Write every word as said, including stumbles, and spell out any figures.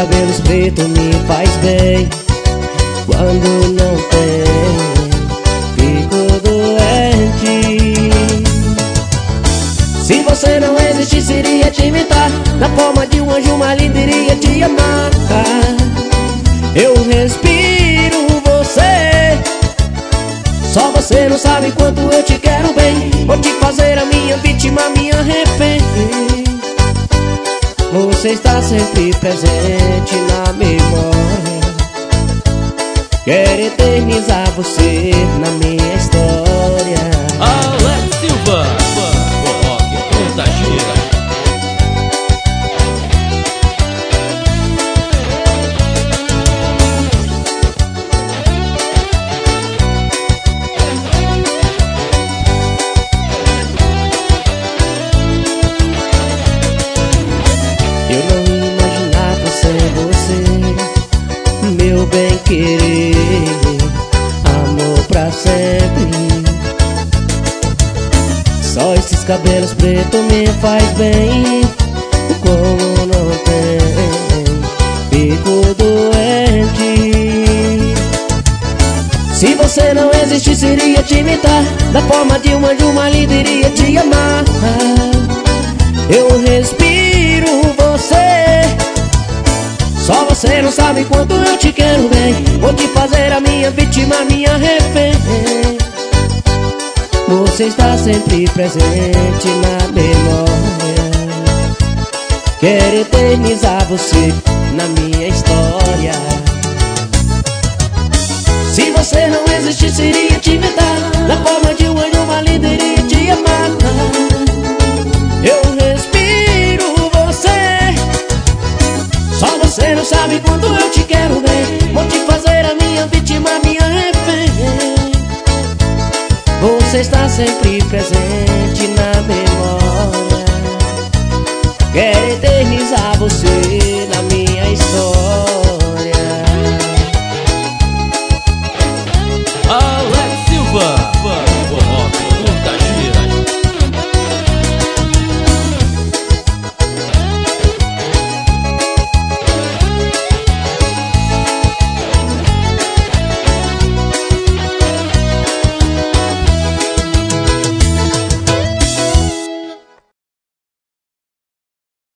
cabelos pretos me faz bem. Quando não tem, fico doente. Se você não existisse, iria te imitar. Na forma de um anjo maligno, iria te amar. Eu respiro você. Só você não sabe quanto eu te quero bem. Vou te fazer a minha vítima, minha refém. Você está sempre presente na memória. Quero eternizar você na minha história. Alex Silva, forró que contagia. Eu não imaginava ser você, meu bem querer, amor pra sempre. Só esses cabelos pretos me faz bem. Como não tem, fico doente. Se você não existisse, iria te imitar. Da forma de um anjo maligno, iria te amar. Eu respiro você. Só você não sabe quanto eu te quero bem. Vou te fazer a minha vítima, minha refém. Você está sempre presente na memória. Quero eternizar você na minha história. Se você não existisse, iria te inventar. Na forma de um anjo maligno, iria te amar. Eu respiro você. Só você não sabe quanto eu te quero bem. Vou te fazer a minha vítima, minha refém. Você está sempre presente na memória. Quero eternizar você